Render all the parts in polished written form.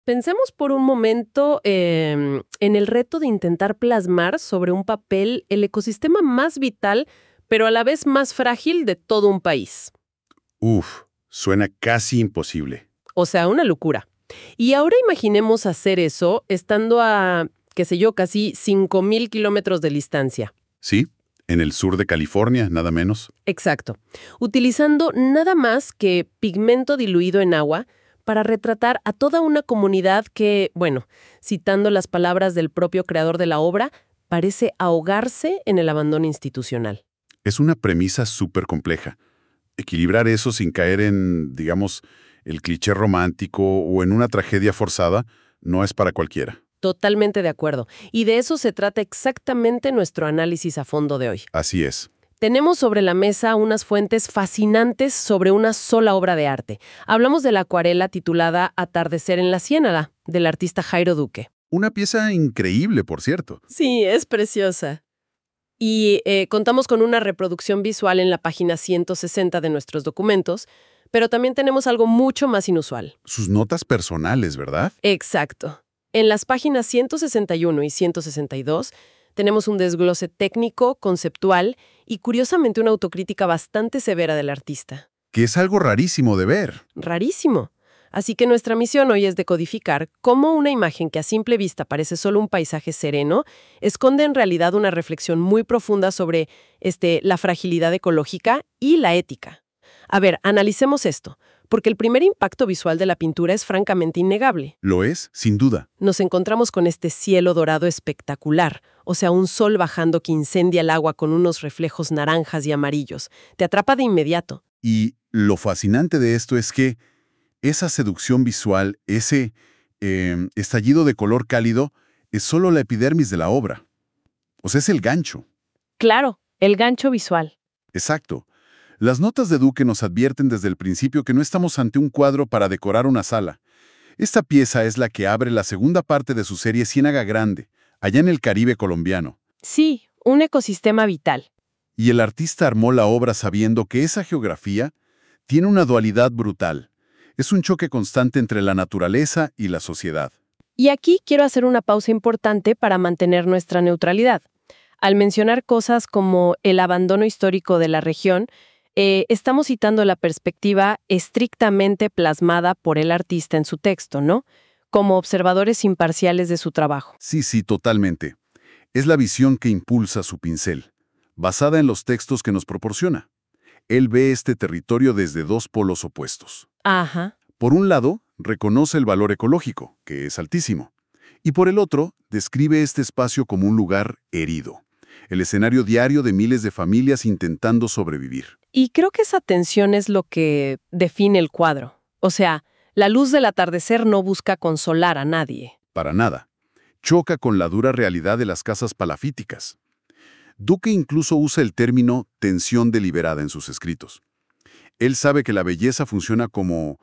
Pensemos por un momento en el reto de intentar plasmar sobre un papel el ecosistema más vital, pero a la vez más frágil de todo un país. Uf, suena casi imposible. O sea, una locura. Y ahora imaginemos hacer eso estando a, qué sé yo, casi 5.000 kilómetros de distancia. ¿Sí? En el sur de California, nada menos. Exacto. Utilizando nada más que pigmento diluido en agua para retratar a toda una comunidad que, bueno, citando las palabras del propio creador de la obra, parece ahogarse en el abandono institucional. Es una premisa súper compleja. Equilibrar eso sin caer en, digamos, el cliché romántico o en una tragedia forzada no es para cualquiera. Totalmente de acuerdo. Y de eso se trata exactamente nuestro análisis a fondo de hoy. Así es. Tenemos sobre la mesa unas fuentes fascinantes sobre una sola obra de arte. Hablamos de la acuarela titulada Atardecer en la Ciénaga, del artista Jairo Duque. Una pieza increíble, por cierto. Sí, es preciosa. Y contamos con una reproducción visual en la página 160 de nuestros documentos, pero también tenemos algo mucho más inusual. Sus notas personales, ¿verdad? Exacto. En las páginas 161 y 162 tenemos un desglose técnico, conceptual y curiosamente una autocrítica bastante severa del artista. Que es algo rarísimo de ver. Rarísimo. Así que nuestra misión hoy es decodificar cómo una imagen que a simple vista parece solo un paisaje sereno, esconde en realidad una reflexión muy profunda sobre la fragilidad ecológica y la ética. A ver, analicemos esto, porque el primer impacto visual de la pintura es francamente innegable. Lo es, sin duda. Nos encontramos con este cielo dorado espectacular, o sea, un sol bajando que incendia el agua con unos reflejos naranjas y amarillos. Te atrapa de inmediato. Y lo fascinante de esto es que esa seducción visual, ese estallido de color cálido, es solo la epidermis de la obra. O sea, es el gancho. Claro, el gancho visual. Exacto. Las notas de Duque nos advierten desde el principio que no estamos ante un cuadro para decorar una sala. Esta pieza es la que abre la segunda parte de su serie Ciénaga Grande, allá en el Caribe colombiano. Sí, un ecosistema vital. Y el artista armó la obra sabiendo que esa geografía tiene una dualidad brutal. Es un choque constante entre la naturaleza y la sociedad. Y aquí quiero hacer una pausa importante para mantener nuestra neutralidad. Al mencionar cosas como el abandono histórico de la región, estamos citando la perspectiva estrictamente plasmada por el artista en su texto, ¿no? Como observadores imparciales de su trabajo. Sí, totalmente. Es la visión que impulsa su pincel, basada en los textos que nos proporciona. Él ve este territorio desde dos polos opuestos. Ajá. Por un lado, reconoce el valor ecológico, que es altísimo. Y por el otro, describe este espacio como un lugar herido. El escenario diario de miles de familias intentando sobrevivir. Y creo que esa tensión es lo que define el cuadro. O sea, la luz del atardecer no busca consolar a nadie. Para nada. Choca con la dura realidad de las casas palafíticas. Duque incluso usa el término tensión deliberada en sus escritos. Él sabe que la belleza funciona como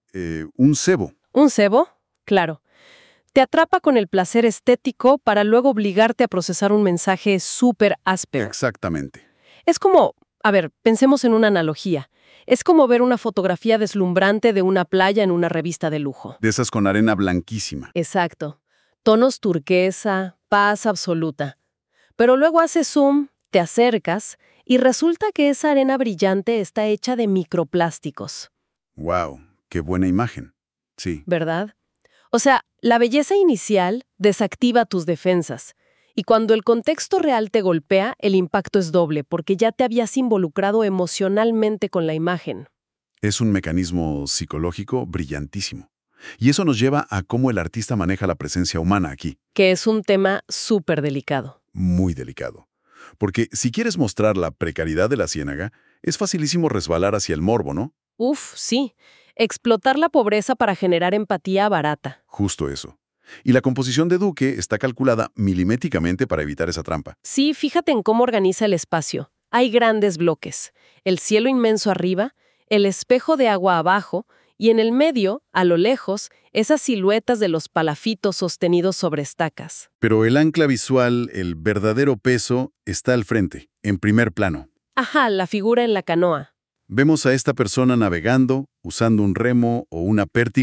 un cebo. ¿Un cebo? Claro. Te atrapa con el placer estético para luego obligarte a procesar un mensaje súper áspero. Exactamente. Es como, a ver, pensemos en una analogía. Es como ver una fotografía deslumbrante de una playa en una revista de lujo. De esas con arena blanquísima. Exacto. Tonos turquesa, paz absoluta. Pero luego haces zoom, te acercas y resulta que esa arena brillante está hecha de microplásticos. ¡Wow! ¡Qué buena imagen! Sí. ¿Verdad? O sea, la belleza inicial desactiva tus defensas. Y cuando el contexto real te golpea, el impacto es doble, porque ya te habías involucrado emocionalmente con la imagen. Es un mecanismo psicológico brillantísimo. Y eso nos lleva a cómo el artista maneja la presencia humana aquí. Que es un tema súper delicado. Muy delicado. Porque si quieres mostrar la precariedad de la ciénaga, es facilísimo resbalar hacia el morbo, ¿no? Uf, sí. Explotar la pobreza para generar empatía barata. Justo eso. Y la composición de Duque está calculada milimétricamente para evitar esa trampa. Sí, fíjate en cómo organiza el espacio. Hay grandes bloques. El cielo inmenso arriba, el espejo de agua abajo, y en el medio, a lo lejos, esas siluetas de los palafitos sostenidos sobre estacas. Pero el ancla visual, el verdadero peso, está al frente, en primer plano. Ajá, la figura en la canoa. Vemos a esta persona navegando, usando un remo o una pértiga,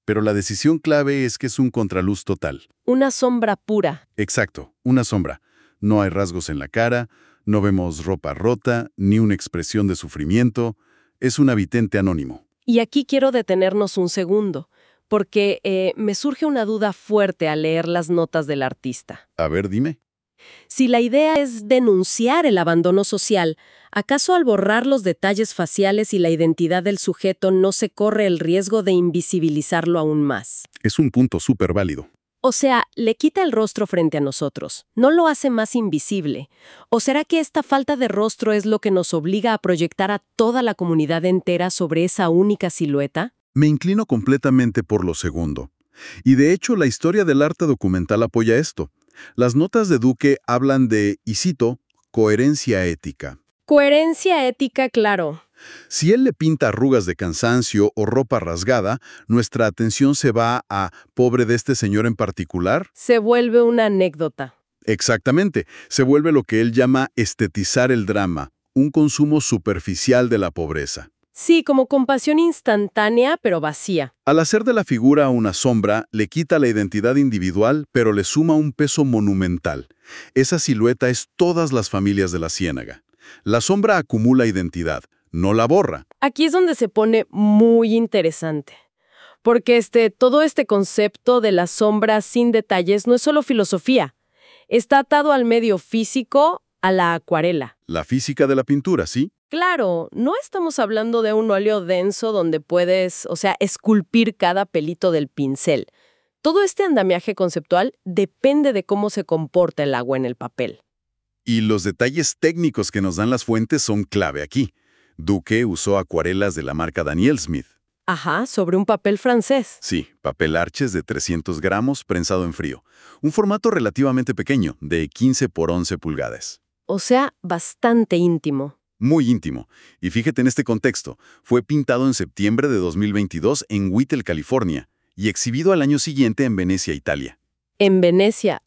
pero la decisión clave es que es un contraluz total. Una sombra pura. Exacto, una sombra. No hay rasgos en la cara, no vemos ropa rota, ni una expresión de sufrimiento. Es un habitante anónimo. Y aquí quiero detenernos un segundo, porque me surge una duda fuerte al leer las notas del artista. A ver, dime. Si la idea es denunciar el abandono social, ¿acaso al borrar los detalles faciales y la identidad del sujeto no se corre el riesgo de invisibilizarlo aún más? Es un punto súper válido. O sea, le quita el rostro frente a nosotros, no lo hace más invisible. ¿O será que esta falta de rostro es lo que nos obliga a proyectar a toda la comunidad entera sobre esa única silueta? Me inclino completamente por lo segundo. Y de hecho, la historia del arte documental apoya esto. Las notas de Duque hablan de, y cito, coherencia ética. Coherencia ética, claro. Si él le pinta arrugas de cansancio o ropa rasgada, nuestra atención se va a pobre de este señor en particular. Se vuelve una anécdota. Exactamente, se vuelve lo que él llama estetizar el drama, un consumo superficial de la pobreza. Sí, como compasión instantánea, pero vacía. Al hacer de la figura una sombra, le quita la identidad individual, pero le suma un peso monumental. Esa silueta es todas las familias de la Ciénaga. La sombra acumula identidad, no la borra. Aquí es donde se pone muy interesante. Porque todo este concepto de la sombra sin detalles no es solo filosofía. Está atado al medio físico, a la acuarela. La física de la pintura, ¿sí? Claro, no estamos hablando de un óleo denso donde puedes, esculpir cada pelito del pincel. Todo este andamiaje conceptual depende de cómo se comporta el agua en el papel. Y los detalles técnicos que nos dan las fuentes son clave aquí. Duque usó acuarelas de la marca Daniel Smith. Ajá, sobre un papel francés. Sí, papel Arches de 300 gramos prensado en frío. Un formato relativamente pequeño, de 15 por 11 pulgadas. O sea, bastante íntimo. Muy íntimo. Y fíjate en este contexto, fue pintado en septiembre de 2022 en Whittle, California, y exhibido al año siguiente en Venecia, Italia. En Venecia,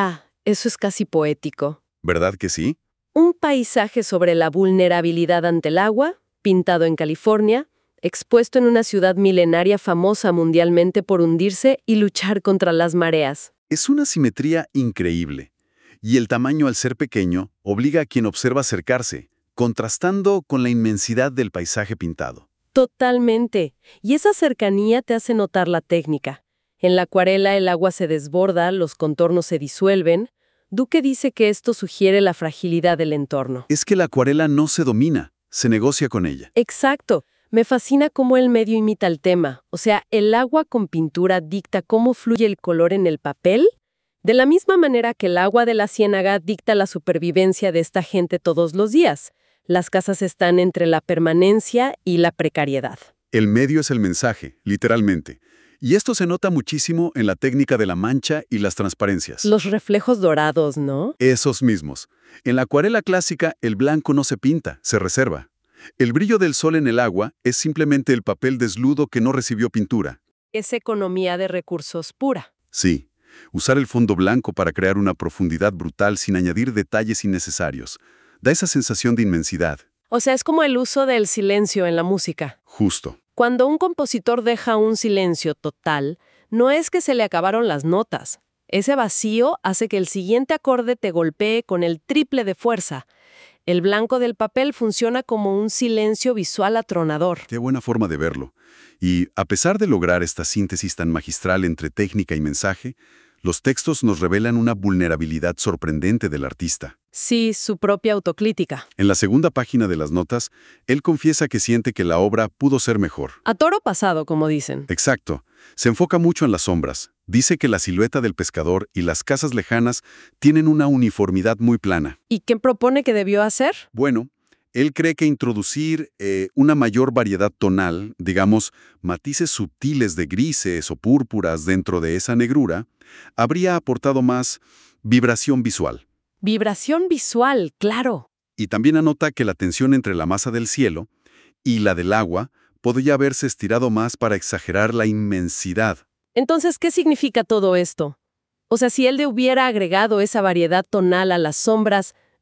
eso es casi poético. ¿Verdad que sí? Un paisaje sobre la vulnerabilidad ante el agua, pintado en California, expuesto en una ciudad milenaria famosa mundialmente por hundirse y luchar contra las mareas. Es una simetría increíble. Y el tamaño, al ser pequeño, obliga a quien observa a acercarse, contrastando con la inmensidad del paisaje pintado. Totalmente. Y esa cercanía te hace notar la técnica. En la acuarela el agua se desborda, los contornos se disuelven. Duque dice que esto sugiere la fragilidad del entorno. Es que la acuarela no se domina, se negocia con ella. Exacto. Me fascina cómo el medio imita el tema. El agua con pintura dicta cómo fluye el color en el papel, de la misma manera que el agua de la ciénaga dicta la supervivencia de esta gente todos los días. Las casas están entre la permanencia y la precariedad. El medio es el mensaje, literalmente. Y esto se nota muchísimo en la técnica de la mancha y las transparencias. Los reflejos dorados, ¿no? Esos mismos. En la acuarela clásica, el blanco no se pinta, se reserva. El brillo del sol en el agua es simplemente el papel desludo que no recibió pintura. Es economía de recursos pura. Sí, usar el fondo blanco para crear una profundidad brutal sin añadir detalles innecesarios. Da esa sensación de inmensidad. Es como el uso del silencio en la música. Justo. Cuando un compositor deja un silencio total, no es que se le acabaron las notas. Ese vacío hace que el siguiente acorde te golpee con el triple de fuerza. El blanco del papel funciona como un silencio visual atronador. Qué buena forma de verlo. Y a pesar de lograr esta síntesis tan magistral entre técnica y mensaje, los textos nos revelan una vulnerabilidad sorprendente del artista. Sí, su propia autocrítica. En la segunda página de las notas, él confiesa que siente que la obra pudo ser mejor. A toro pasado, como dicen. Exacto. Se enfoca mucho en las sombras. Dice que la silueta del pescador y las casas lejanas tienen una uniformidad muy plana. ¿Y qué propone que debió hacer? Bueno, él cree que introducir una mayor variedad tonal, digamos, matices sutiles de grises o púrpuras dentro de esa negrura, habría aportado más vibración visual. Vibración visual, claro. Y también anota que la tensión entre la masa del cielo y la del agua podría haberse estirado más para exagerar la inmensidad. Entonces, ¿qué significa todo esto? Si él le hubiera agregado esa variedad tonal a las sombras,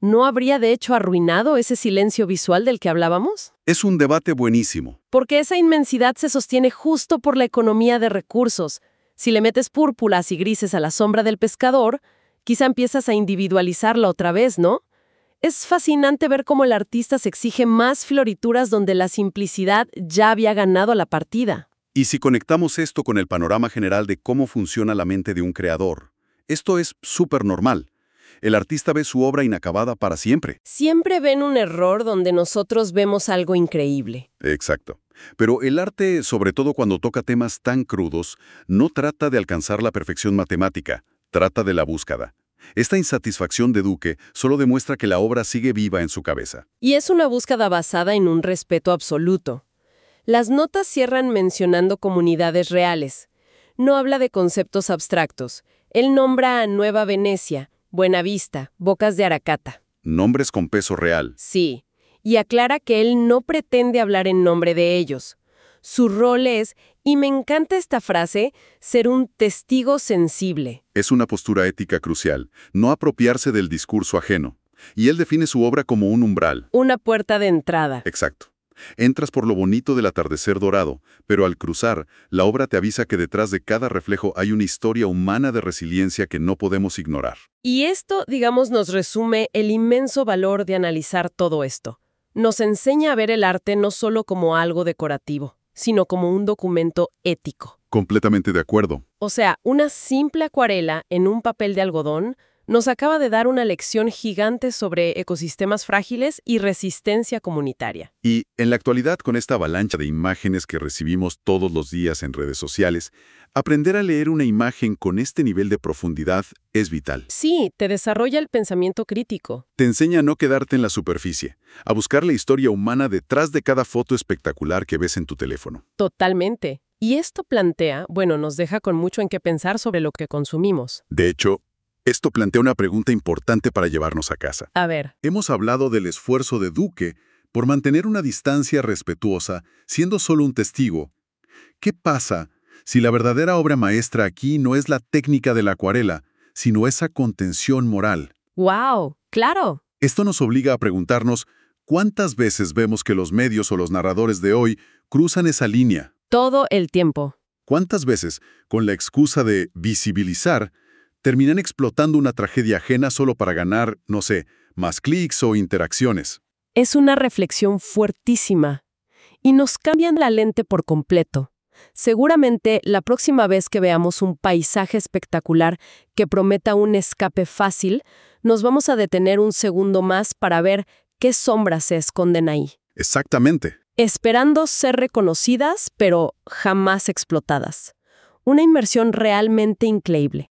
¿No habría de hecho arruinado ese silencio visual del que hablábamos? Es un debate buenísimo. Porque esa inmensidad se sostiene justo por la economía de recursos. Si le metes púrpuras y grises a la sombra del pescador, quizá empiezas a individualizarla otra vez, ¿no? Es fascinante ver cómo el artista se exige más florituras donde la simplicidad ya había ganado la partida. Y si conectamos esto con el panorama general de cómo funciona la mente de un creador, esto es súper normal. El artista ve su obra inacabada para siempre. Siempre ven un error donde nosotros vemos algo increíble. Exacto. Pero el arte, sobre todo cuando toca temas tan crudos, no trata de alcanzar la perfección matemática, trata de la búsqueda. Esta insatisfacción de Duque solo demuestra que la obra sigue viva en su cabeza. Y es una búsqueda basada en un respeto absoluto. Las notas cierran mencionando comunidades reales. No habla de conceptos abstractos. Él nombra a Nueva Venecia, Buenavista, Bocas de Aracata. Nombres con peso real. Sí, y aclara que él no pretende hablar en nombre de ellos. Su rol es, y me encanta esta frase, ser un testigo sensible. Es una postura ética crucial, no apropiarse del discurso ajeno. Y él define su obra como un umbral. Una puerta de entrada. Exacto. Entras por lo bonito del atardecer dorado, pero al cruzar, la obra te avisa que detrás de cada reflejo hay una historia humana de resiliencia que no podemos ignorar. Y esto, digamos, nos resume el inmenso valor de analizar todo esto. Nos enseña a ver el arte no solo como algo decorativo, sino como un documento ético. Completamente de acuerdo. O sea, una simple acuarela en un papel de algodón nos acaba de dar una lección gigante sobre ecosistemas frágiles y resistencia comunitaria. Y en la actualidad, con esta avalancha de imágenes que recibimos todos los días en redes sociales, aprender a leer una imagen con este nivel de profundidad es vital. Sí, te desarrolla el pensamiento crítico. Te enseña a no quedarte en la superficie, a buscar la historia humana detrás de cada foto espectacular que ves en tu teléfono. Totalmente. Y esto plantea, nos deja con mucho en qué pensar sobre lo que consumimos. De hecho, esto plantea una pregunta importante para llevarnos a casa. A ver. Hemos hablado del esfuerzo de Duque por mantener una distancia respetuosa, siendo solo un testigo. ¿Qué pasa si la verdadera obra maestra aquí no es la técnica de la acuarela, sino esa contención moral? ¡Wow! ¡Claro! Esto nos obliga a preguntarnos cuántas veces vemos que los medios o los narradores de hoy cruzan esa línea. Todo el tiempo. ¿Cuántas veces, con la excusa de visibilizar, terminan explotando una tragedia ajena solo para ganar, no sé, más clics o interacciones? Es una reflexión fuertísima. Y nos cambian la lente por completo. Seguramente la próxima vez que veamos un paisaje espectacular que prometa un escape fácil, nos vamos a detener un segundo más para ver qué sombras se esconden ahí. Exactamente. Esperando ser reconocidas, pero jamás explotadas. Una inmersión realmente increíble.